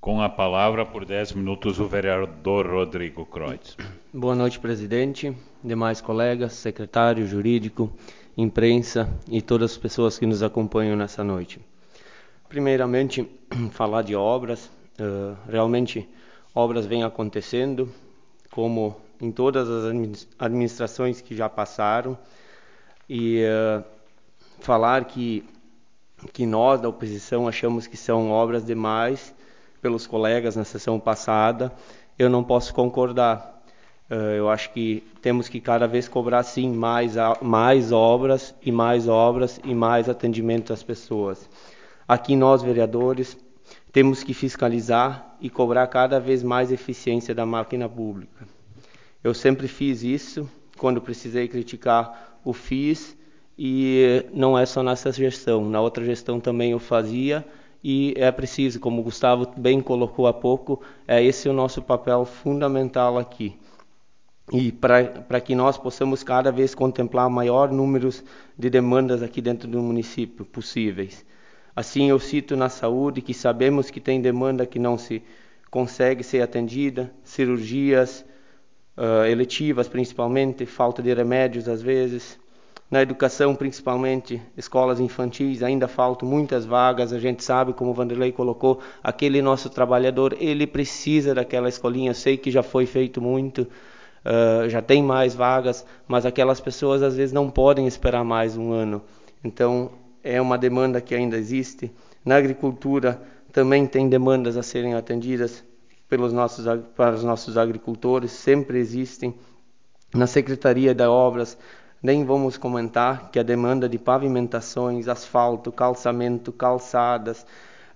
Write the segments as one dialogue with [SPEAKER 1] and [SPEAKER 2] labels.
[SPEAKER 1] Com a palavra, por 10 minutos, o vereador Rodrigo Kreutz.
[SPEAKER 2] Boa noite, presidente, demais colegas, secretário jurídico, imprensa e todas as pessoas que nos acompanham nessa noite. Primeiramente, falar de obras. Realmente, obras vêm acontecendo, como em todas as administrações que já passaram, e falar que nós, da oposição, achamos que são obras demais pelos colegas na sessão passada, eu não posso concordar. Eu acho que temos que cada vez cobrar, sim, mais obras e mais atendimento às pessoas. Aqui nós, vereadores, temos que fiscalizar e cobrar cada vez mais eficiência da máquina pública. Eu sempre fiz isso, quando precisei criticar, o fiz, e não é só nessa gestão, na outra gestão também eu fazia, e é preciso, como o Gustavo bem colocou há pouco, esse é o nosso papel fundamental aqui. E para que nós possamos cada vez contemplar maior número de demandas aqui dentro do município possíveis. Assim, eu cito na saúde, que sabemos que tem demanda que não se consegue ser atendida, cirurgias eletivas principalmente, falta de remédios às vezes. Na educação, principalmente, escolas infantis, ainda faltam muitas vagas. A gente sabe, como o Vanderlei colocou, aquele nosso trabalhador, ele precisa daquela escolinha. Eu sei que já foi feito muito, já tem mais vagas, mas aquelas pessoas às vezes não podem esperar mais um ano. Então, é uma demanda que ainda existe. Na agricultura, também tem demandas a serem atendidas para os nossos agricultores, sempre existem. Na Secretaria de Obras, nem vamos comentar que a demanda de pavimentações, asfalto, calçamento, calçadas,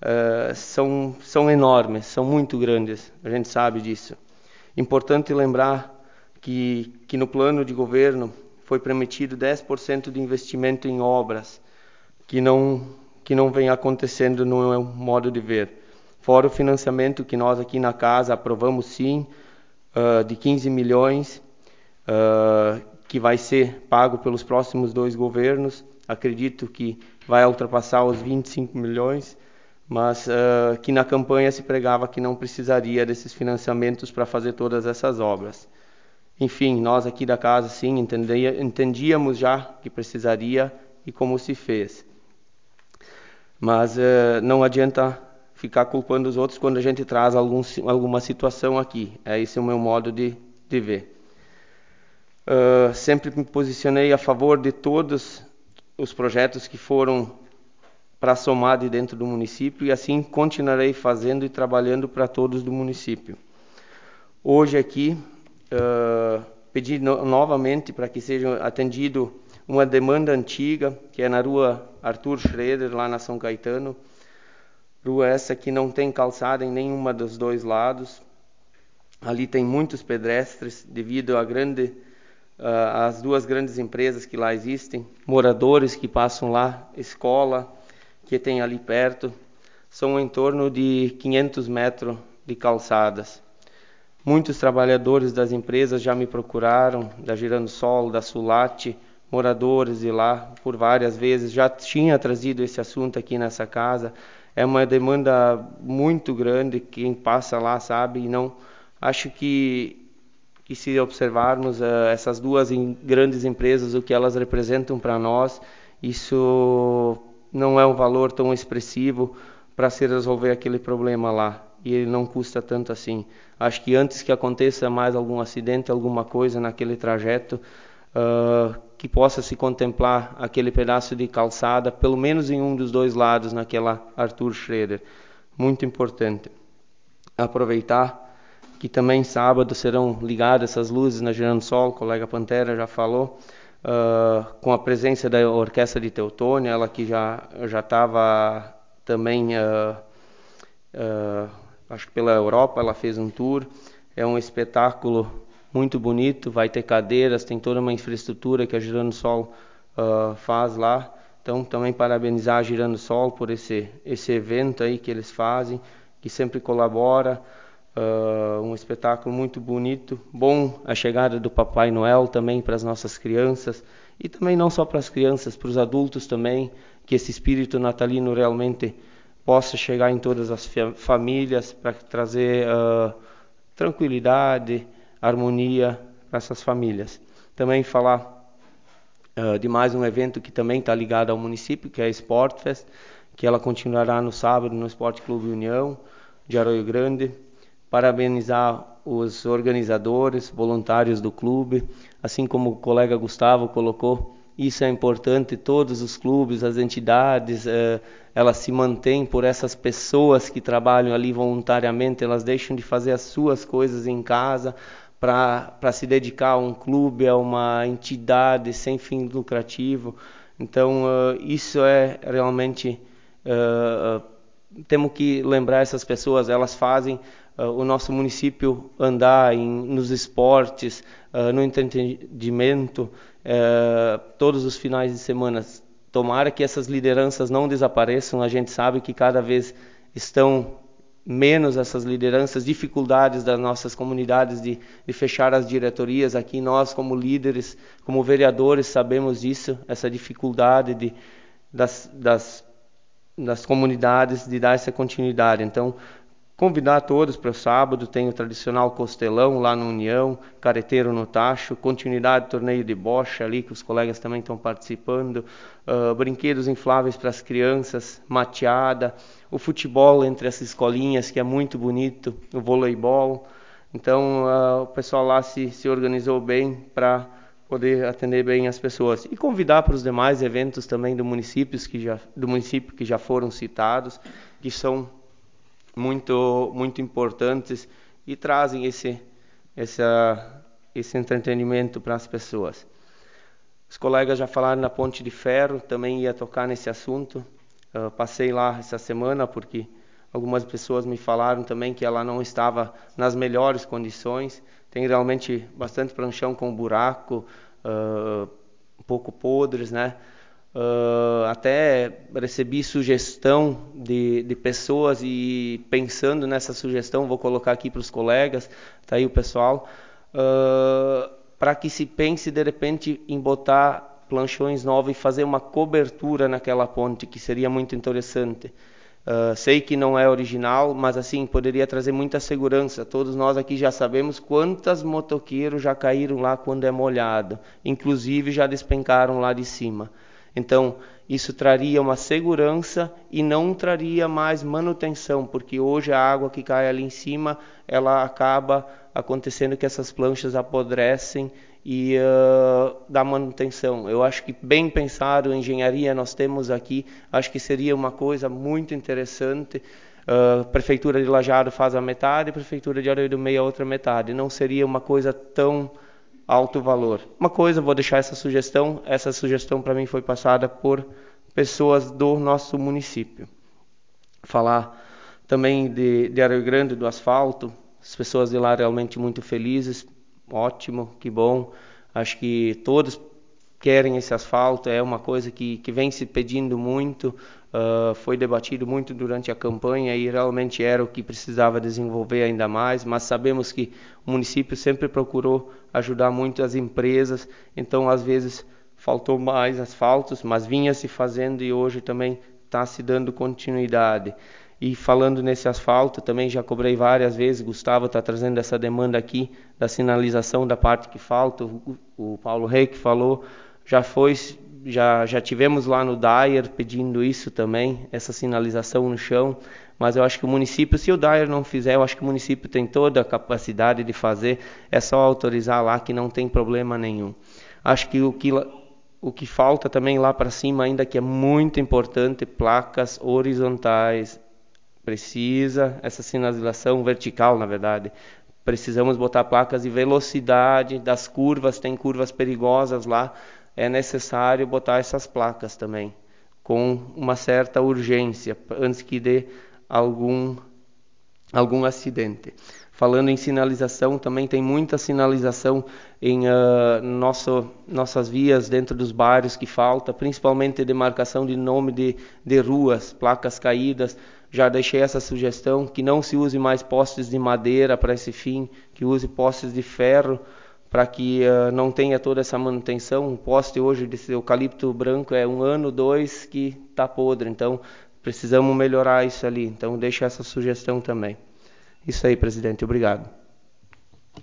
[SPEAKER 2] são enormes, são muito grandes, a gente sabe disso. Importante lembrar que no plano de governo foi permitido 10% de investimento em obras, que não vem acontecendo no meu modo de ver. Fora o financiamento que nós aqui na casa aprovamos sim, de 15 milhões, que vai ser pago pelos próximos 2 governos. Acredito que vai ultrapassar os 25 milhões, mas que na campanha se pregava que não precisaria desses financiamentos para fazer todas essas obras. Enfim, nós aqui da casa, sim, entendíamos já que precisaria e como se fez. Mas não adianta ficar culpando os outros quando a gente traz alguma situação aqui. Esse é o meu modo de ver. Sempre me posicionei a favor de todos os projetos que foram para somar de dentro do município, e assim continuarei fazendo e trabalhando para todos do município. Hoje aqui, pedi novamente para que seja atendido uma demanda antiga, que é na rua Arthur Schroeder, lá na São Caetano. Rua essa que não tem calçada em nenhuma dos dois lados. Ali tem muitos pedestres, devido às 2 grandes empresas que lá existem, moradores que passam lá, escola que tem ali perto. São em torno de 500 metros de calçadas. Muitos trabalhadores das empresas já me procuraram, da Giransol, da Sulate, moradores de lá, por várias vezes. Já tinha trazido esse assunto aqui nessa casa. É uma demanda muito grande, quem passa lá sabe, e não acho que se observarmos essas 2 grandes empresas, o que elas representam para nós, isso não é um valor tão expressivo para se resolver aquele problema lá, e ele não custa tanto assim. Acho que antes que aconteça mais algum acidente, alguma coisa naquele trajeto, que possa se contemplar aquele pedaço de calçada, pelo menos em um dos 2 lados, naquela Arthur Schroeder. Muito importante. Aproveitar que também sábado serão ligadas essas luzes na Giransol, o colega Pantera já falou, com a presença da Orquestra de Teutônia, ela que já estava também, acho que pela Europa, ela fez um tour. É um espetáculo muito bonito, vai ter cadeiras, tem toda uma infraestrutura que a Giransol faz lá. Então, também parabenizar a Giransol por esse evento aí que eles fazem, que sempre colabora. Um espetáculo muito bonito, bom a chegada do Papai Noel também para as nossas crianças, e também não só para as crianças, para os adultos também, que esse espírito natalino realmente possa chegar em todas as famílias para trazer tranquilidade, harmonia para essas famílias. Também falar de mais um evento que também está ligado ao município, que é a Sportfest, que ela continuará no sábado no Esporte Clube União de Arroio Grande. Parabenizar os organizadores, voluntários do clube, assim como o colega Gustavo colocou, isso é importante, todos os clubes, as entidades, elas se mantêm por essas pessoas que trabalham ali voluntariamente, elas deixam de fazer as suas coisas em casa para se dedicar a um clube, a uma entidade sem fim lucrativo. Então, isso é realmente... temos que lembrar essas pessoas, elas fazem o nosso município andar nos esportes, no entretenimento, todos os finais de semana. Tomara que essas lideranças não desapareçam, a gente sabe que cada vez estão menos essas lideranças, dificuldades das nossas comunidades de fechar as diretorias. Aqui nós, como líderes, como vereadores, sabemos disso, essa dificuldade das comunidades de dar essa continuidade. Então, convidar todos para o sábado, tem o tradicional costelão lá no União, careteiro no tacho, continuidade do torneio de bocha ali, que os colegas também estão participando, brinquedos infláveis para as crianças, mateada, o futebol entre as escolinhas, que é muito bonito, o voleibol. Então, o pessoal lá se organizou bem para poder atender bem as pessoas. E convidar para os demais eventos também do município que já foram citados, que são muito importantes e trazem esse entretenimento para as pessoas. Os colegas já falaram na Ponte de Ferro, também ia tocar nesse assunto. Passei lá essa semana porque algumas pessoas me falaram também que ela não estava nas melhores condições. Tem realmente bastante pranchão com buraco, um pouco podres, né? Até recebi sugestão de pessoas e pensando nessa sugestão, vou colocar aqui para os colegas, tá aí o pessoal, para que se pense de repente em botar planchões novos e fazer uma cobertura naquela ponte, que seria muito interessante. Sei que não é original, mas assim poderia trazer muita segurança. Todos nós aqui já sabemos quantos motoqueiros já caíram lá quando é molhado, inclusive já despencaram lá de cima. Então, isso traria uma segurança e não traria mais manutenção, porque hoje a água que cai ali em cima, ela acaba acontecendo que essas planchas apodrecem e dá manutenção. Eu acho que bem pensado, engenharia nós temos aqui, acho que seria uma coisa muito interessante. Prefeitura de Lajeado faz a metade, Prefeitura de Arroio do Meio a outra metade. Não seria uma coisa tão alto valor. Uma coisa, vou deixar essa sugestão para mim foi passada por pessoas do nosso município. Falar também de Arroio Grande, do asfalto, as pessoas de lá realmente muito felizes, ótimo, que bom. Acho que todos querem esse asfalto, é uma coisa que vem se pedindo muito, foi debatido muito durante a campanha e realmente era o que precisava desenvolver ainda mais, mas sabemos que o município sempre procurou ajudar muito as empresas, então às vezes faltou mais asfaltos, mas vinha se fazendo e hoje também está se dando continuidade. E falando nesse asfalto, também já cobrei várias vezes, Gustavo está trazendo essa demanda aqui da sinalização da parte que falta, o Paulo Rei que falou, já tivemos lá no Dyer pedindo isso também, essa sinalização no chão, mas eu acho que o município, se o Dyer não fizer, eu acho que o município tem toda a capacidade de fazer, é só autorizar lá que não tem problema nenhum. Acho que o que falta também lá para cima ainda que é muito importante, placas horizontais, precisa essa sinalização vertical, na verdade. Precisamos botar placas de velocidade das curvas, tem curvas perigosas lá, é necessário botar essas placas também, com uma certa urgência, antes que dê algum acidente. Falando em sinalização, também tem muita sinalização em nossas vias dentro dos bairros que falta, principalmente demarcação de nome de ruas, placas caídas. Já deixei essa sugestão, que não se use mais postes de madeira para esse fim, que use postes de ferro, para que não tenha toda essa manutenção. Um poste hoje desse eucalipto branco é 1 ano, 2 que está podre, então precisamos melhorar isso ali. Então, deixa essa sugestão também. Isso aí, presidente. Obrigado.